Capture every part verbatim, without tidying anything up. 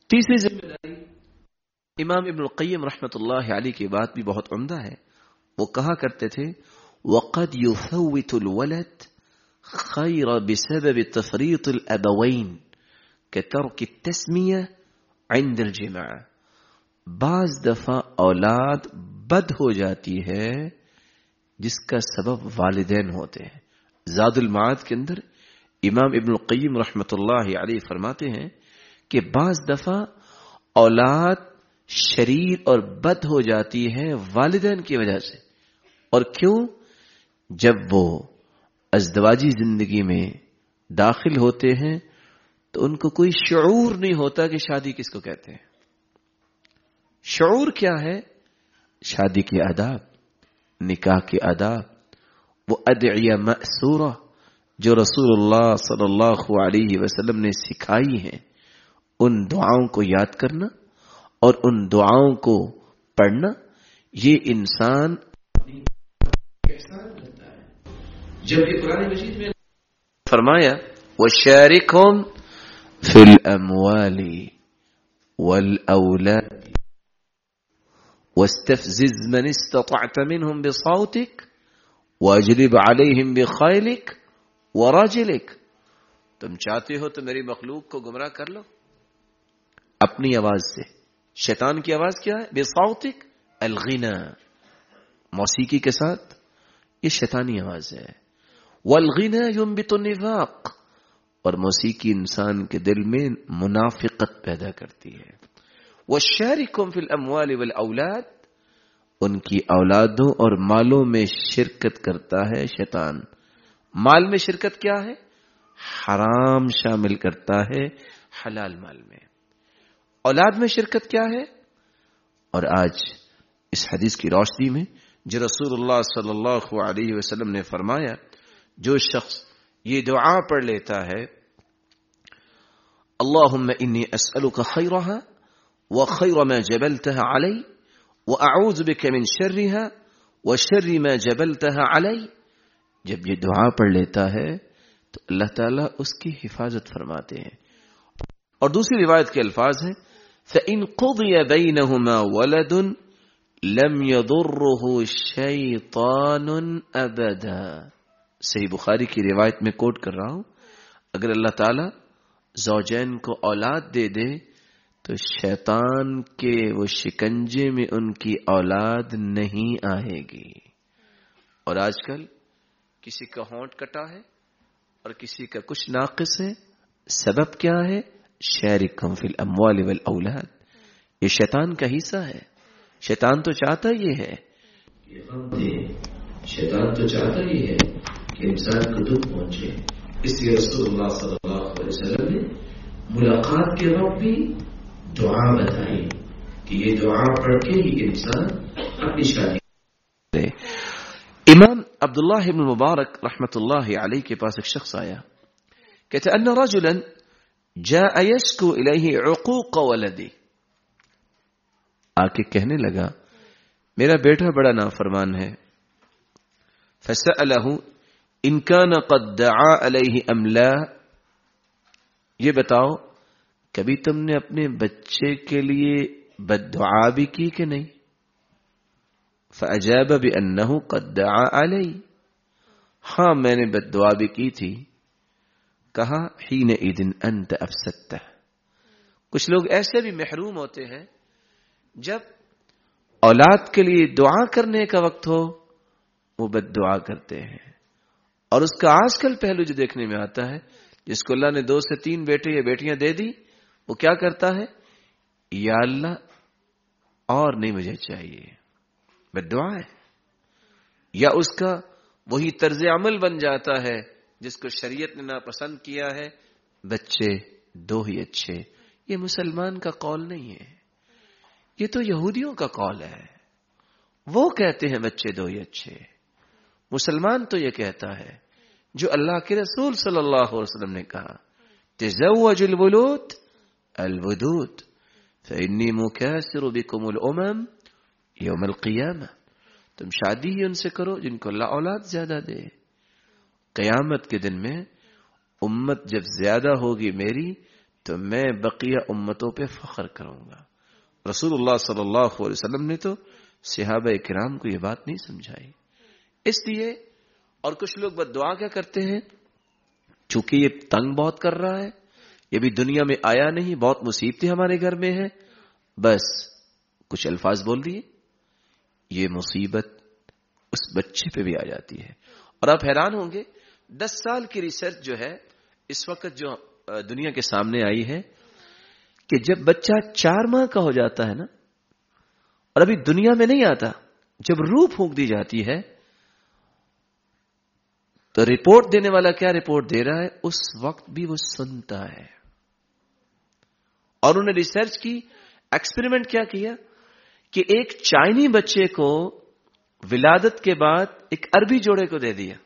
تیسری ذمہ داری امام ابن القیم رحمۃ اللہ علیہ کی بات بھی بہت عمدہ ہے. وہ کہا کرتے تھے وَقَدْ يُفَوِّتُ الْوَلَدْ خَيْرَ بِسَبَبِ تَفْرِيطِ الْأَبَوَيْنِ كَتَرْكِ التَّسْمِيَةِ عِنْدَ الْجِمَاعِ. بعض دفعہ اولاد بد ہو جاتی ہے جس کا سبب والدین ہوتے ہیں. زاد المعاد کے اندر امام ابن القیم رحمۃ اللہ علیہ فرماتے ہیں کہ بعض دفعہ اولاد شریر اور بد ہو جاتی ہے والدین کی وجہ سے. اور کیوں؟ جب وہ ازدواجی زندگی میں داخل ہوتے ہیں تو ان کو کوئی شعور نہیں ہوتا کہ شادی کس کو کہتے ہیں. شعور کیا ہے؟ شادی کے آداب، نکاح کے آداب، وہ ادعیہ مأثورہ جو رسول اللہ صلی اللہ علیہ وسلم نے سکھائی ہیں، ان دعاؤں کو یاد کرنا اور ان دعاؤں کو پڑھنا، یہ انسان احسان کرتا ہے. جب یہ قرآن مجید میں فرمایا وَشَارِكْهُمْ فِي الْأَمْوَالِ وَالْأَوْلَادِ وَاسْتَفْزِزْ مَنِ اسْتَطَعْتَ مِنْهُمْ بِصَوْتِكَ وَأَجْلِبْ عَلَيْهِمْ بِخَيْلِكَ وَرَجِلِكَ. تم چاہتے ہو تو میری مخلوق کو گمراہ کر لو اپنی آواز سے. شیطان کی آواز کیا ہے؟ بِصَوْتِكَ الغنا، موسیقی کے ساتھ، یہ شیطانی آواز ہے. والغنا ينبت النفاق، اور موسیقی انسان کے دل میں منافقت پیدا کرتی ہے. وَشَارِكُمْ فِي الْأَمْوَالِ وَالْأَوْلَادِ، ان کی اولادوں اور مالوں میں شرکت کرتا ہے شیطان. مال میں شرکت کیا ہے؟ حرام شامل کرتا ہے حلال مال میں. اولاد میں شرکت کیا ہے؟ اور آج اس حدیث کی روشنی میں جو رسول اللہ صلی اللہ علیہ وسلم نے فرمایا، جو شخص یہ دعا پڑھ لیتا ہے اللہم انی اسألک خیرہا وخیر ما جبلتها علی واعوذ بک من شرہا وشر ما جبلتها علی، جب یہ دعا پڑھ لیتا ہے تو اللہ تعالیٰ اس کی حفاظت فرماتے ہیں. اور دوسری روایت کے الفاظ ہیں فَإِن قُضِيَ بَيْنَهُمَا وَلَدٌ لَمْ يَضُرُّهُ شَيْطَانٌ أَبَدًا. صحیح بخاری کی روایت میں کوٹ کر رہا ہوں، اگر اللہ تعالیٰ زوجین کو اولاد دے دے تو شیطان کے وہ شکنجے میں ان کی اولاد نہیں آئے گی. اور آج کل کسی کا ہونٹ کٹا ہے اور کسی کا کچھ ناقص ہے، سبب کیا ہے؟ شارکہم فی الاموال والاولاد. یہ شیطان کا حصہ ہے. شیطان تو چاہتا یہ ہے شیطان تو چاہتا یہ ہے کہ انسان کو دکھ پہنچے. اس لیے رسول اللہ صلی اللہ علیہ وسلم نے ملاقات کے وقت بھی دعا بتائی کہ یہ دعا پڑھ کے ہی انسان اپنی شادی. امام عبداللہ بن مبارک رحمت اللہ علیہ کے پاس ایک شخص آیا، کہتے ان رجلا جاء يشكو الیہ عقوق ولدی. آ کے کہنے لگا میرا بیٹا بڑا نافرمان ہے. فسألہ ان کان قد دعا علیہ ام لا، یہ بتاؤ کبھی تم نے اپنے بچے کے لیے بد دعا بھی کی کہ نہیں؟ فأجاب بأنه قد دعا علی، ہاں میں نے بد دعا بھی کی تھی. کہا حینئذ انت افسدتہ. کچھ لوگ ایسے بھی محروم ہوتے ہیں جب اولاد کے لیے دعا کرنے کا وقت ہو وہ بد دعا کرتے ہیں. اور اس کا آج کل پہلو جو دیکھنے میں آتا ہے، جس کو اللہ نے دو سے تین بیٹے یا بیٹیاں دے دی، وہ کیا کرتا ہے؟ یا اللہ اور نہیں مجھے چاہیے، بد دعا ہے. یا اس کا وہی طرز عمل بن جاتا ہے جس کو شریعت نے ناپسند کیا ہے، بچے دو ہی اچھے. یہ مسلمان کا قول نہیں ہے، یہ تو یہودیوں کا قول ہے. وہ کہتے ہیں بچے دو ہی اچھے. مسلمان تو یہ کہتا ہے جو اللہ کے رسول صلی اللہ علیہ وسلم نے کہا تزوج الولود الودود فإنی مکاثر بکم الامم یوم القیامہ. تم شادی ہی ان سے کرو جن کو اللہ اولاد زیادہ دے. قیامت کے دن میں امت جب زیادہ ہوگی میری تو میں بقیہ امتوں پہ فخر کروں گا. رسول اللہ صلی اللہ علیہ وسلم نے تو صحابہ کرام کو یہ بات نہیں سمجھائی. اس لیے اور کچھ لوگ بد دعا کیا کرتے ہیں، چونکہ یہ تنگ بہت کر رہا ہے، یہ بھی دنیا میں آیا نہیں، بہت مصیبتیں ہمارے گھر میں ہیں، بس کچھ الفاظ بول دیے، یہ مصیبت اس بچے پہ بھی آ جاتی ہے. اور آپ حیران ہوں گے، دس سال کی ریسرچ جو ہے اس وقت جو دنیا کے سامنے آئی ہے کہ جب بچہ چار ماہ کا ہو جاتا ہے نا، اور ابھی دنیا میں نہیں آتا، جب روح پھونک دی جاتی ہے تو رپورٹ دینے والا کیا رپورٹ دے رہا ہے، اس وقت بھی وہ سنتا ہے. اور انہوں نے ریسرچ کی، ایکسپیریمنٹ کیا کیا کہ ایک چائنی بچے کو ولادت کے بعد ایک عربی جوڑے کو دے دیا.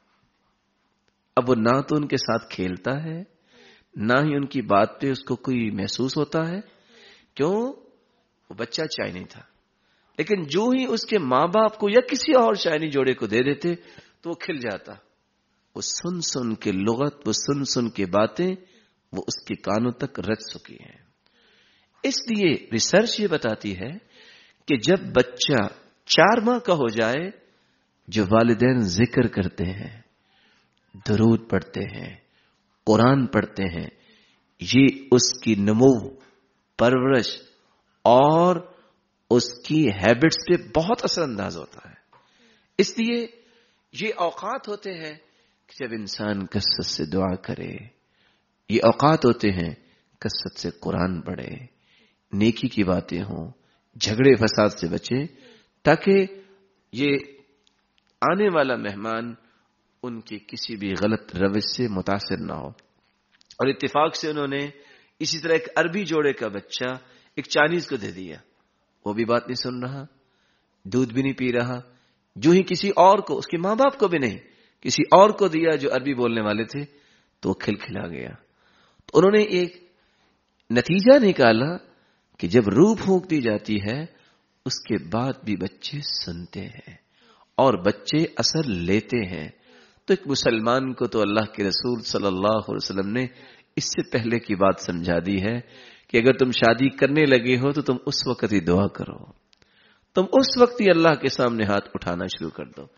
اب وہ نہ تو ان کے ساتھ کھیلتا ہے، نہ ہی ان کی بات پہ اس کو کوئی محسوس ہوتا ہے. کیوں؟ وہ بچہ چائنی تھا. لیکن جو ہی اس کے ماں باپ کو یا کسی اور چائنی جوڑے کو دے دیتے تو وہ کھل جاتا. وہ سن سن کے لغت، وہ سن سن کے باتیں وہ اس کے کانوں تک رچ چکی ہیں. اس لیے ریسرچ یہ بتاتی ہے کہ جب بچہ چار ماہ کا ہو جائے، جو والدین ذکر کرتے ہیں، درود پڑھتے ہیں، قرآن پڑھتے ہیں، یہ اس کی نمو، پرورش اور اس کی ہیبٹس پہ بہت اثر انداز ہوتا ہے. اس لیے یہ اوقات ہوتے ہیں کہ جب انسان کثرت سے دعا کرے، یہ اوقات ہوتے ہیں کثرت سے قرآن پڑھے، نیکی کی باتیں ہوں، جھگڑے فساد سے بچے، تاکہ یہ آنے والا مہمان ان کی کسی بھی غلط روش سے متاثر نہ ہو. اور اتفاق سے انہوں نے اسی طرح ایک عربی جوڑے کا بچہ ایک چائنیز کو دے دیا. وہ بھی بات نہیں سن رہا، دودھ بھی نہیں پی رہا. جو ہی کسی اور کو، اس کے ماں باپ کو بھی نہیں، کسی اور کو دیا جو عربی بولنے والے تھے تو وہ کھل کھلا گیا. تو انہوں نے ایک نتیجہ نکالا کہ جب روح پھونک دی جاتی ہے اس کے بعد بھی بچے سنتے ہیں اور بچے اثر لیتے ہیں. تو ایک مسلمان کو تو اللہ کے رسول صلی اللہ علیہ وسلم نے اس سے پہلے کی بات سمجھا دی ہے کہ اگر تم شادی کرنے لگے ہو تو تم اس وقت ہی دعا کرو، تم اس وقت ہی اللہ کے سامنے ہاتھ اٹھانا شروع کر دو.